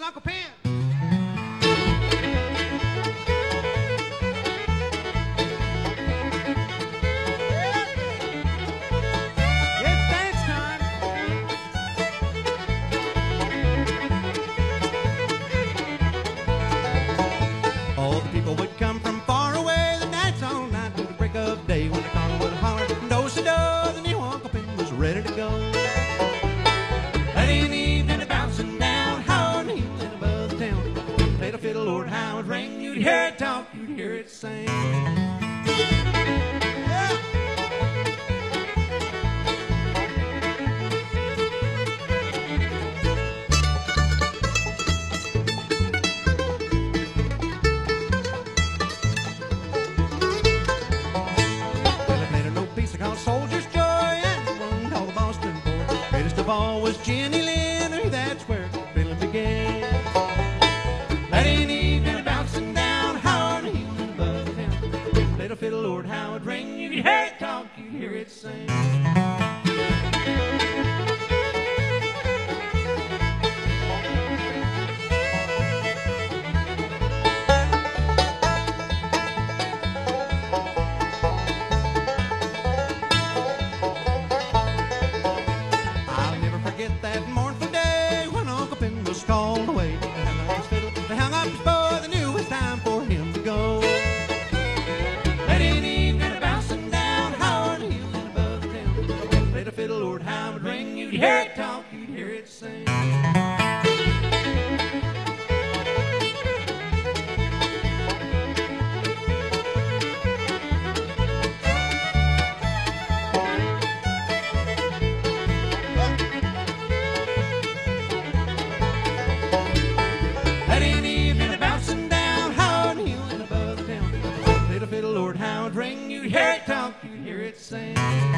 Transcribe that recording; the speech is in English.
Uncle Penn. It's dance time. All the people would come from far away. The dance all night to the break of day. When the caller would holler, do-si-do, the new Uncle Penn was ready to go. That evening, bouncing down Howard Hill and above the town. Played a fiddle, Lord Howard rang. You'd hear it talk, you'd hear it sing. Called Soldier's Joy and one called the Boston Boy. Greatest of all was Jenny Lind, that's where the fiddling began. That evening, bouncing down Howard Hill and above the town. Played a fiddle, Lord Howard ring. You could hear it talk, you could hear it sing. That mournful day when Uncle Penn was called away. They hung up his fiddle, they hung up his bow. They knew it was time for him to go. That evening, bouncing down Howard Hill and above the town. Played a fiddle, Lord Howard ring. You'd hear it talk, you'd hear it sing. Lord Howard ring, you'd hear it talk, you'd hear it sing.